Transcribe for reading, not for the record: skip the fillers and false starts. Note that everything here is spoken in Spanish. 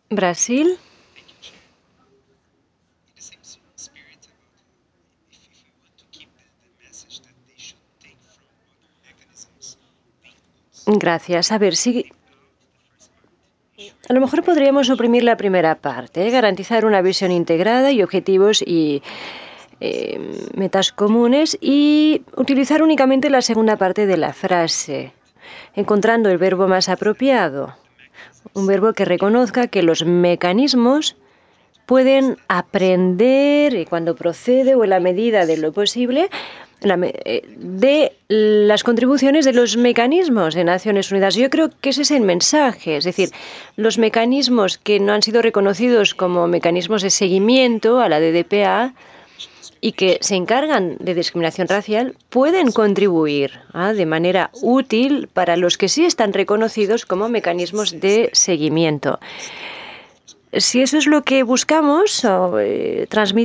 Brasil. Gracias. A ver, sí. A lo mejor podríamos suprimir la primera parte, garantizar una visión integrada y objetivos y metas comunes y utilizar únicamente la segunda parte de la frase, encontrando el verbo más apropiado, un verbo que reconozca que los mecanismos pueden aprender y cuando procede o en la medida de lo posible de las contribuciones de los mecanismos de Naciones Unidas. Yo creo que ese es el mensaje, es decir, los mecanismos que no han sido reconocidos como mecanismos de seguimiento a la DDPA y que se encargan de discriminación racial pueden contribuir de manera útil para los que sí están reconocidos como mecanismos de seguimiento. Si eso es lo que buscamos transmitir,